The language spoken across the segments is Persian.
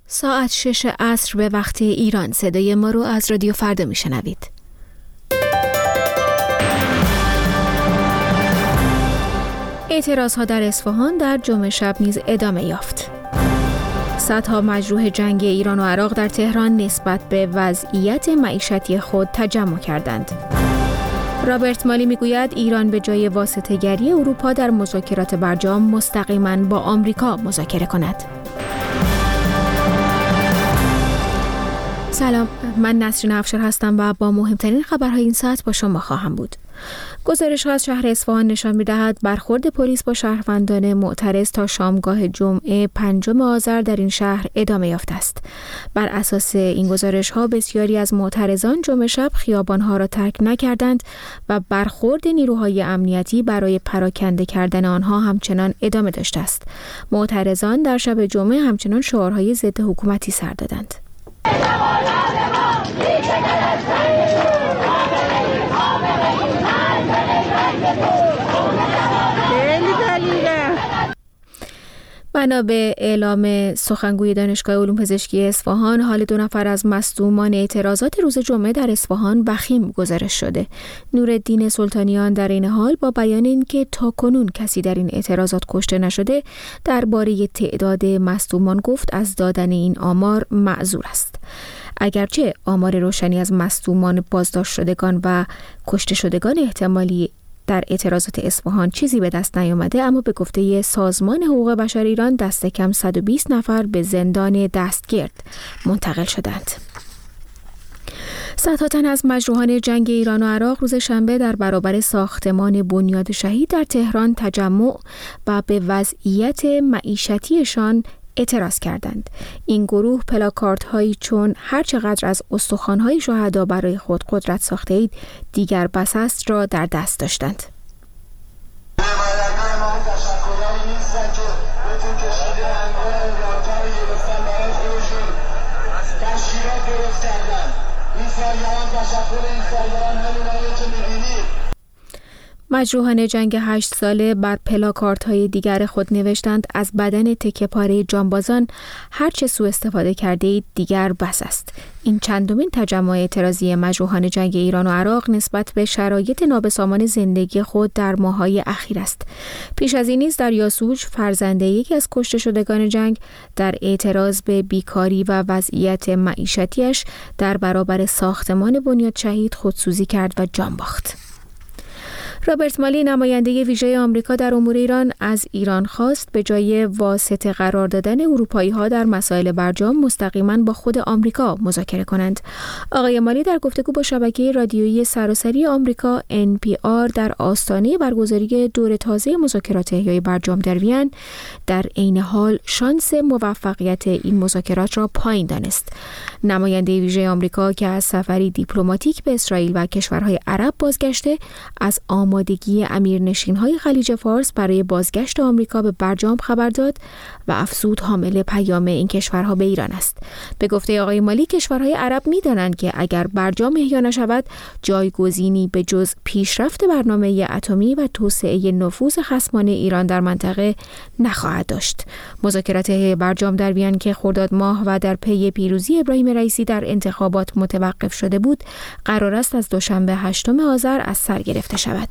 ساعت 6 عصر به وقت ایران. صدای ما رو از رادیو فردا میشنوید. اعتراضها در اصفهان در جمعه شب نیز ادامه یافت. صدها مجروح جنگ ایران و عراق در تهران نسبت به وضعیت معیشتی خود تجمع کردند. رابرت مالی میگوید ایران به جای واسطه‌گری اروپا در مذاکرات برجام مستقیما با آمریکا مذاکره کند. سلام، من نسرین افشار هستم و با مهمترین خبرهای این ساعت با شما خواهم بود. گزارش‌ها از شهر اصفهان نشان می‌دهد برخورد پلیس با شهروندان معترض تا شامگاه جمعه 5 آذر در این شهر ادامه یافته است. بر اساس این گزارش‌ها بسیاری از معترضان جمعه شب خیابان‌ها را ترک نکردند و برخورد نیروهای امنیتی برای پراکنده کردن آنها همچنان ادامه داشته است. معترضان در شب جمعه همچنان شعارهای ضد حکومتی سر دادند. بنا به اعلام سخنگوی دانشگاه علوم پزشکی اصفهان، حال 2 نفر از مصدومان اعتراضات روز جمعه در اصفهان وخیم گزارش شده. نورالدین سلطانیان در این حال با بیان اینکه تاکنون کسی در این اعتراضات کشته نشده، درباره تعداد مصدومان گفت از دادن این آمار معذور است. اگرچه آمار روشنی از مصدومان بازداشت شدگان و کشته شدگان احتمالی در اعتراضات اصفهان چیزی به دست نیامده، اما به گفته سازمان حقوق بشر ایران دست کم 120 نفر به زندان دستگرد منتقل شدند. صدها تن از مجروحان جنگ ایران و عراق روز شنبه در برابر ساختمان بنیاد شهید در تهران تجمع و به وضعیت معیشتیشان اعتراض کردند. این گروه پلاکاردهایی هایی چون هر چقدر از استخوان‌های شهدا برای خود قدرت ساخته اید دیگر بس است را در دست داشتند. مجروحان جنگ 8 ساله بر پلاکاردهای دیگر خود نوشتند از بدن تکه پاره جانبازان هر چه سوء استفاده کرده اید دیگر بس است. این چندمین تجمع اعتراضی مجروحان جنگ ایران و عراق نسبت به شرایط نابسامان زندگی خود در ماه‌های اخیر است. پیش از این نیز در یاسوج فرزند یکی از کشته شدگان جنگ در اعتراض به بیکاری و وضعیت معیشتیش در برابر ساختمان بنیاد شهید خودسوزی کرد و جان باخت. رابرت مالی نماینده ویژه آمریکا در امور ایران از ایران خواست به جای واسطه قرار دادن اروپایی‌ها در مسائل برجام مستقیما با خود آمریکا مذاکره کنند. آقای مالی در گفتگو با شبکه رادیویی سراسری آمریکا NPR در آستانه برگزاری دور تازه مذاکرات احیای برجام در وین در عین حال شانس موفقیت این مذاکرات را پایین دانست. نماینده ویژه آمریکا که از سفری دیپلماتیک به اسرائیل و کشورهای عرب بازگشته، از آمادگی امیرنشین‌های خلیج فارس برای بازگشت آمریکا به برجام خبر داد و افزود حامل پیام این کشورها به ایران است. به گفته آقای مالی کشورهای عرب می‌دانند که اگر برجام احیا نشود جایگزینی به جز پیشرفت برنامه اتمی و توسعه نفوذ خصمانه ایران در منطقه نخواهد داشت. مذاکرات برجام در وین که خرداد ماه و در پی پیروزی ابراهیم رئیسی در انتخابات متوقف شده بود، قرار است از دوشنبه 8 آذر از سر گرفته شود.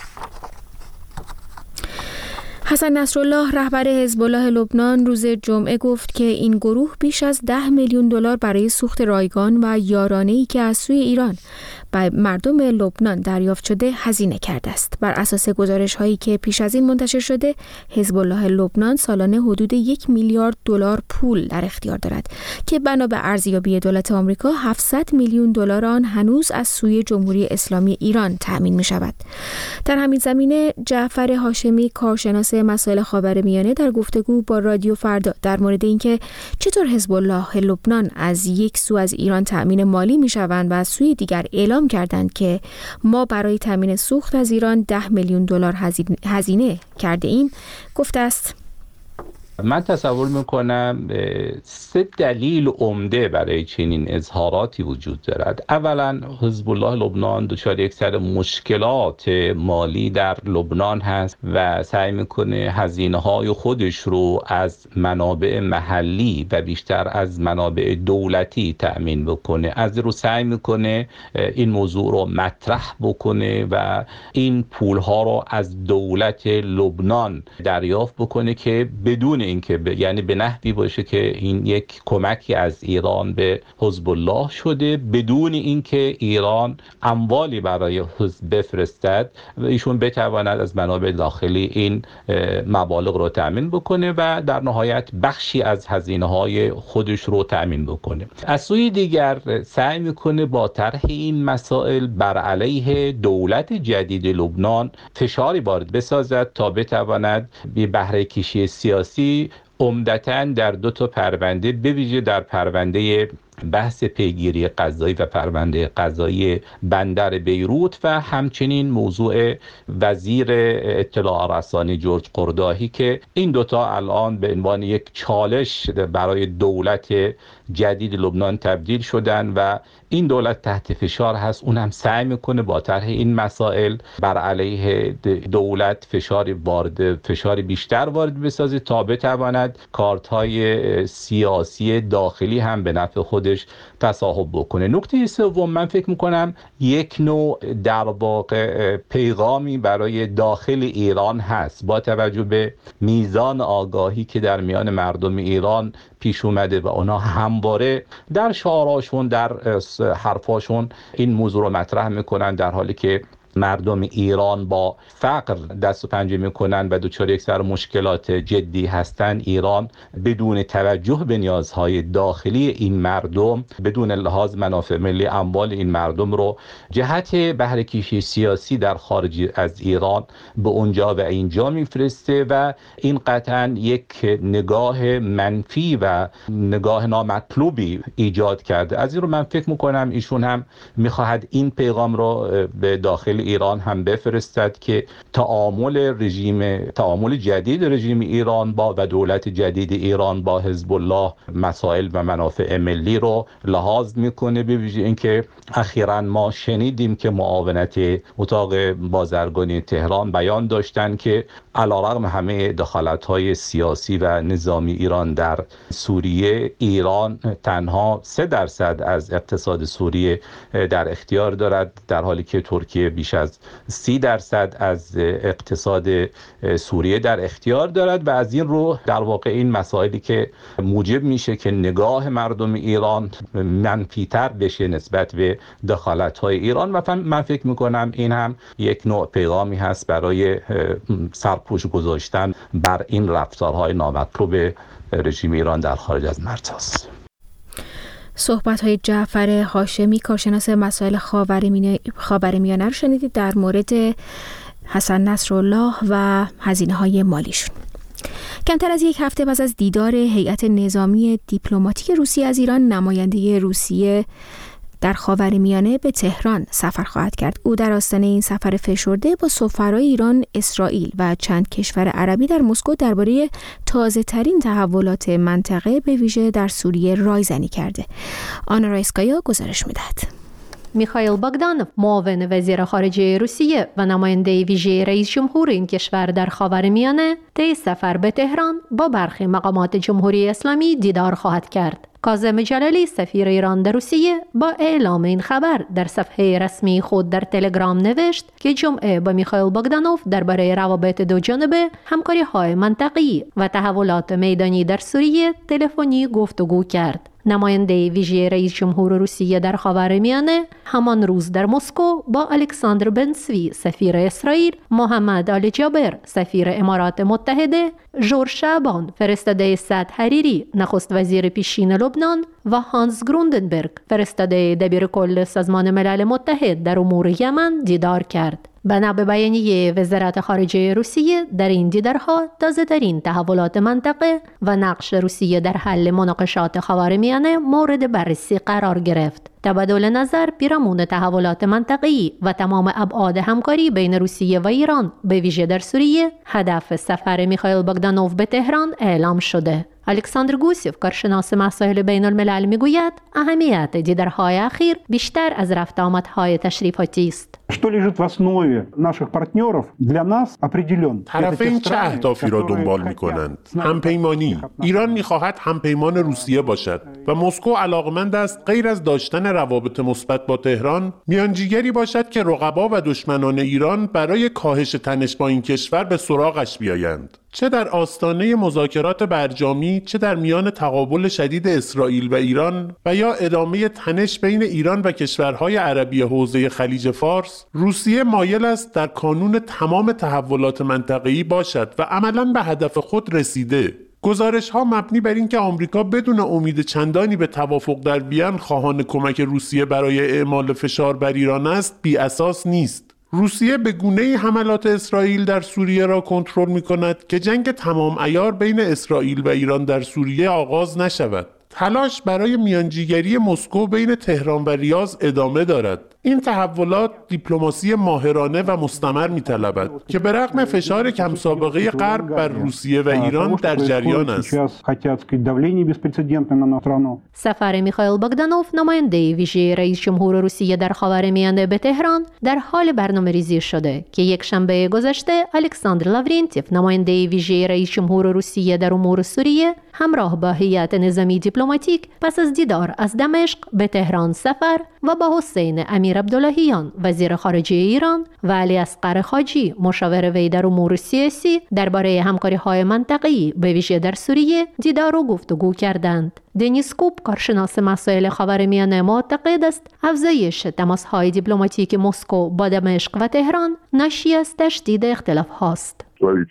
حسن نصرالله رهبر حزب الله لبنان روز جمعه گفت که این گروه بیش از 10 میلیون دلار برای سوخت رایگان و یارانه‌ای که از سوی ایران به مردم لبنان دریافت شده هزینه کرده است. بر اساس گزارش‌هایی که پیش از این منتشر شده، حزب الله لبنان سالانه حدود 1 میلیارد دلار پول در اختیار دارد که بنا به ارزیابی دولت آمریکا 700 میلیون دلار آن هنوز از سوی جمهوری اسلامی ایران تأمین می‌شود. در همین زمینه جعفر هاشمی کارشناس مسائل خاورمیانه در گفتگو با رادیو فردا در مورد اینکه چطور حزب الله لبنان از یک سو از ایران تأمین مالی می‌شوند و از سوی دیگر اعلام کردند که ما برای تأمین سوخت از ایران 10 میلیون دلار هزینه کرده ایم، گفته است من تصور میکنم 3 دلیل عمده برای چنین اظهاراتی وجود دارد. اولا حزب الله لبنان دچار یک سری مشکلات مالی در لبنان هست و سعی میکنه هزینه‌های خودش رو از منابع محلی و بیشتر از منابع دولتی تأمین بکنه. از رو سعی میکنه این موضوع رو مطرح بکنه و این پولها رو از دولت لبنان دریافت بکنه که بدون اینکه یعنی به نحوی باشه که این یک کمکی از ایران به حزب الله شده، بدون اینکه ایران اموالی برای حزب بفرستد و ایشون بتواند از منابع داخلی این مبالغ رو تأمین بکنه و در نهایت بخشی از هزینه‌های خودش رو تأمین بکنه. از سوی دیگر سعی میکنه با طرح این مسائل بر علیه دولت جدید لبنان فشاری وارد بسازد تا بتواند به بهره کشی سیاسی عمدتاً در 2 پرونده، به ویژه در پرونده بحث پیگیری قضایی و پرونده قضایی بندر بیروت و همچنین موضوع وزیر اطلاع رسانی جورج قرداحی که این 2 الان به عنوان یک چالش برای دولت جدید لبنان تبدیل شدن و این دولت تحت فشار هست. اون هم سعی میکنه با طرح این مسائل بر علیه دولت فشاری بیشتر وارد بسازه تا بتواند کارت‌های سیاسی داخلی هم به نفع خودش تصاحب بکنه. نکته سوم، من فکر میکنم یک نوع در واقع پیغامی برای داخل ایران هست با توجه به میزان آگاهی که در میان مردم ایران پیش اومده و اونا همواره در شعاراشون در حرفاشون این موضوع رو مطرح میکنن، در حالی که مردم ایران با فقر دست و پنجه میکنن و دچار یک سری مشکلات جدی هستن. ایران بدون توجه به نیازهای داخلی این مردم، بدون لحاظ منافع ملی اموال این مردم رو جهت بهره کشی سیاسی در خارج از ایران به اونجا و اینجا میفرسته و این قطعا یک نگاه منفی و نگاه نامطلوبی ایجاد کرده. از این رو من فکر میکنم ایشون هم میخواهد این پیغام رو به داخل ایران هم بفرستد که تعامل جدید رژیم ایران با و دولت جدید ایران با حزب الله مسائل و منافع ملی رو لحاظ میکنه. به ویژه اینکه اخیراً ما شنیدیم که معاونت اتاق بازرگانی تهران بیان داشتن که علیرغم همه دخالت‌های سیاسی و نظامی ایران در سوریه، ایران تنها 3% از اقتصاد سوریه در اختیار دارد، در حالی که ترکیه بیش از 30% از اقتصاد سوریه در اختیار دارد و از این رو در واقع این مسائلی که موجب میشه که نگاه مردم ایران منفی‌تر بشه نسبت به دخالت‌های ایران و من فکر میکنم این هم یک نوع پیغامی هست برای سرپوش گذاشتن بر این رفتارهای نامطلوب رژیم ایران در خارج از مرزها. صحبت‌های جعفر هاشمی، کارشناس مسائل خاورمیانه رو شنیدید در مورد حسن نصرالله و هزینه‌های مالیشون. کمتر از 1 هفته پس از دیدار هیئت نظامی دیپلماتیک روسیه از ایران، نماینده روسیه در خاورمیانه به تهران سفر خواهد کرد. او در آستانه این سفر فشرده با سفرای ایران، اسرائیل و چند کشور عربی در مسکو درباره تازه‌ترین تحولات منطقه به ویژه در سوریه رایزنی کرده. آنا رایسکایا گزارش می‌دهد. میخائیل باگدانوف، معاون وزیر خارجه روسیه و نماینده ویژه رئیس جمهور این کشور در خاورمیانه، طی سفر به تهران با برخی مقامات جمهوری اسلامی دیدار خواهد کرد. کاظم جلالی، سفیر ایران در روسیه، با اعلام این خبر در صفحه رسمی خود در تلگرام نوشت که جمعه با میخائیل باگدانوف درباره روابط دوجانبه، همکاری‌های منطقه‌ای و تحولات میدانی در سوریه تلفنی گفتگو کرد. نماینده ویژه رئیس جمهور روسیه در خاورمیانه همان روز در مسکو با الکساندر بنسوی، سفیر اسرائیل، محمد آل جابر، سفیر امارات متحده، ژور شعبان، فرستاده سعد حریری، نخست وزیر پیشین لبنان و هانس گروندنبرگ، فرستاده دبیرکل سازمان ملل متحد در امور یمن دیدار کرد. بنا به بیانیه وزارت خارجه روسیه، در این دیدارها تازه‌ترین تحولات منطقه و نقش روسیه در حل مناقشات خاورمیانه مورد بررسی قرار گرفت. تبادل نظر پیرامون تحولات منطقه‌ای و تمام ابعاد همکاری بین روسیه و ایران به ویژه در سوریه هدف سفر میخائیل باگدانوف به تهران اعلام شده. الکساندر گوسیف، کارشناس مسائل بین الملل، میگوید اهمیت دیدارهای اخیر بیشتر از رفت آمدهای تشریفاتی است. طرفین چه اهدافی را دنبال می‌کنند؟ همپیمانی. ایران می‌خواهد همپیمان روسیه باشد و مسکو علاقمند است غیر از داشتن روابط مثبت با تهران، میانجیگری باشد که رقبا و دشمنان ایران برای کاهش تنش با این کشور به سراغش بیایند. چه در آستانه مذاکرات برجامی، چه در میان تقابل شدید اسرائیل و ایران و یا ادامه تنش بین ایران و کشورهای عربی حوزه خلیج فارس، روسیه مایل است در کانون تمام تحولات منطقه‌ای باشد و عملاً به هدف خود رسیده. گزارش‌ها مبنی بر اینکه آمریکا بدون امید چندانی به توافق در وین خواهان کمک روسیه برای اعمال فشار بر ایران است، بی اساس نیست. روسیه به گونه‌ای حملات اسرائیل در سوریه را کنترل می‌کند که جنگ تمام عیار بین اسرائیل و ایران در سوریه آغاز نشود. تلاش برای میانجیگری مسکو بین تهران و ریاض ادامه دارد. این تحولات دیپلماسی ماهرانه و مستمر می‌طلبد که به رغم فشار کم سابقه غرب بر روسیه و ایران در جریان است. سفر میخائیل باگدانوف، نماینده ویژه رئیس جمهور روسیه در خاورمیانه به تهران، در حال برنامه‌ریزی شده که یک شنبه گذشته الکساندر لاورنتیف، نماینده ویژه رئیس جمهور روسیه در امور سوریه، همراه با هیئت نظامی دیپلماتیک پس از دیدار از دمشق به تهران سفر و با حسین امیر عبداللهیان، وزیر خارجه ایران، و علی اصغر خاجی، مشاور وی در امور سیاسی، درباره همکاری‌های منطقه‌ای به ویژه در سوریه دیدار و گفتگو کردند. دنیس کوب، کارشناس مسائل خاورمیانه، معتقد است افزایش تماس‌های دیپلماتیک مسکو با دمشق و تهران ناشی از تشدید اختلاف‌هاست.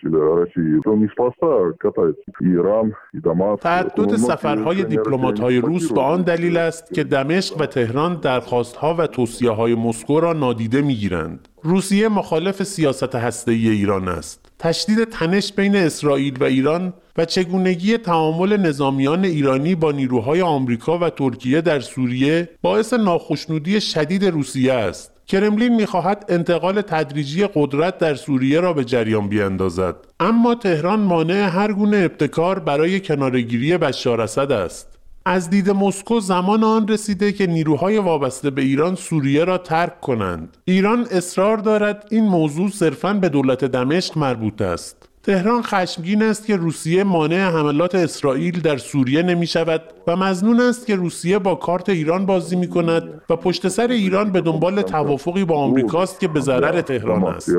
تعدد سفرهای دیپلمات‌های روس به آن دلیل است که دمشق و تهران درخواست‌ها و توصیه‌های مسکو را نادیده می‌گیرند. روسیه مخالف سیاست هسته‌ای ایران است. تشدید تنش بین اسرائیل و ایران و چگونگی تعامل نظامیان ایرانی با نیروهای آمریکا و ترکیه در سوریه باعث ناخشنودی شدید روسیه است. کرملین می‌خواهد انتقال تدریجی قدرت در سوریه را به جریان بیاندازد، اما تهران مانع هر گونه ابتکار برای کناره‌گیری بشار اسد است. از دید مسکو زمان آن رسیده که نیروهای وابسته به ایران سوریه را ترک کنند. ایران اصرار دارد این موضوع صرفاً به دولت دمشق مربوط است. تهران خشمگین است که روسیه مانع حملات اسرائیل در سوریه نمی شود و مظنون است که روسیه با کارت ایران بازی می کند و پشت سر ایران به دنبال توافقی با آمریکاست که به ضرر تهران است.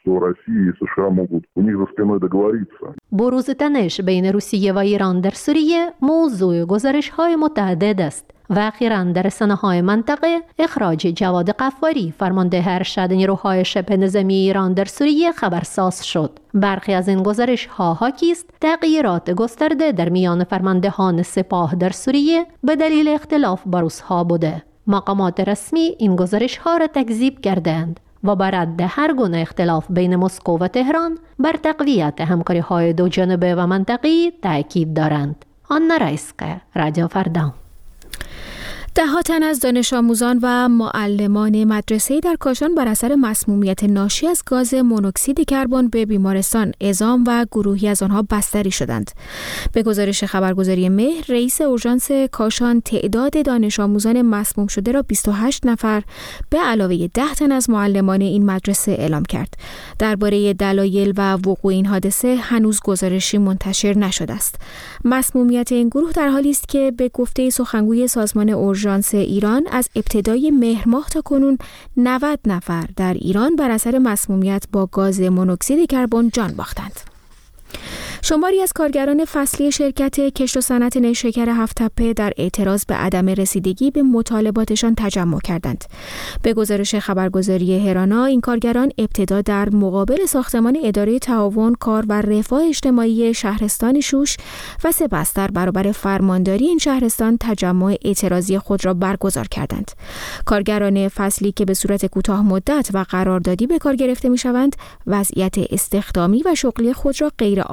بروز تنش بین روسیه و ایران در سوریه موضوع گزارش‌های متعدد است و اخیراً در رسانه‌های منطقه اخراج جواد غفاری، فرمانده ارشد نیروهای شبه نظامی ایران در سوریه، خبرساز شد. برخی از این گزارش‌ها حاکی است تغییرات گسترده در میان فرماندهان سپاه در سوریه به دلیل اختلاف با روس‌ها بوده. مقامات رسمی این گزارش‌ها را تکذیب کردند و بر رد هر گونه اختلاف بین مسکو و تهران بر تقویت همکاری‌های دو جانبه و منطقه‌ای تاکید دارند. آنا رایسکا، رادیو فردا. ده‌ها تن از دانش آموزان و معلمان مدرسه‌ای در کاشان بر اثر مسمومیت ناشی از گاز مونوکسید کربن به بیمارستان اعزام و گروهی از آنها بستری شدند. به گزارش خبرگزاری مهر، رئیس اورژانس کاشان تعداد دانش آموزان مسموم شده را 28 نفر به علاوه 10 تن از معلمان این مدرسه اعلام کرد. درباره دلایل و وقوع این حادثه هنوز گزارشی منتشر نشده است. مسمومیت این گروه در حالی است که به گفته سخنگوی سازمان اورژانس ایران از ابتدای مهر ماه تا کنون 90 نفر در ایران بر اثر مسمومیت با گاز مونوکسید کربن جان باختند. شماری از کارگران فصلی شرکت کشت و صنعت نیشکر هفت‌تپه در اعتراض به عدم رسیدگی به مطالباتشان تجمع کردند. به گزارش خبرگزاری هرانا، این کارگران ابتدا در مقابل ساختمان اداره تعاون کار و رفاه اجتماعی شهرستان شوش و سپس در برابر فرمانداری این شهرستان تجمع اعتراضی خود را برگزار کردند. کارگران فصلی که به صورت کوتاه مدت و قراردادی به کار گرفته می‌شوند، وضعیت استخدامی و شغلی خود را غیر عادلانه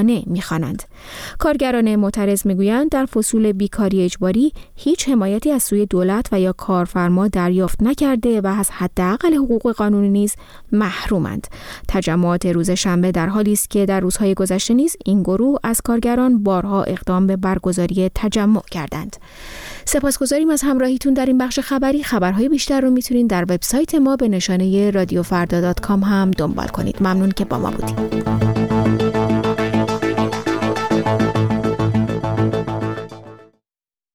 عادلانه می‌خوانند. کارگران معترض می‌گویند در فصول بیکاری اجباری هیچ حمایتی از سوی دولت و یا کارفرما دریافت نکرده و از حداقل حقوق قانونی نیز محرومند. تجمعات روز شنبه در حالی است که در روزهای گذشته نیز این گروه از کارگران بارها اقدام به برگزاری تجمع کردند. سپاسگزاریم از همراهیتون در این بخش خبری. خبرهای بیشتر رو میتونید در وبسایت ما به نشانه رادیوفردا.com هم دنبال کنید. ممنون که با ما بودید.